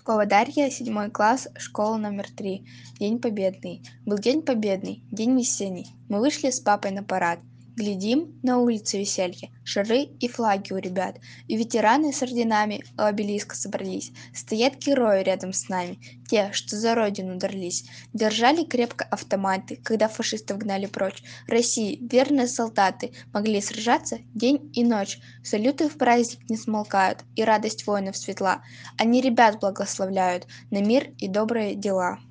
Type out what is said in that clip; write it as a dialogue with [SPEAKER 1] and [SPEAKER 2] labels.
[SPEAKER 1] Пескова Дарья, 7 класс, школа номер 3. День победный. Был день победный, день весенний. Мы вышли с папой на парад. Глядим, на улице веселье, шары и флаги у ребят. И ветераны с орденами у обелиска собрались. Стоят герои рядом с нами, те, что за родину дрались. Держали крепко автоматы, когда фашистов гнали прочь. России верные солдаты могли сражаться день и ночь. Салюты в праздник не смолкают, и радость воинов светла. Они ребят благословляют на мир и добрые дела.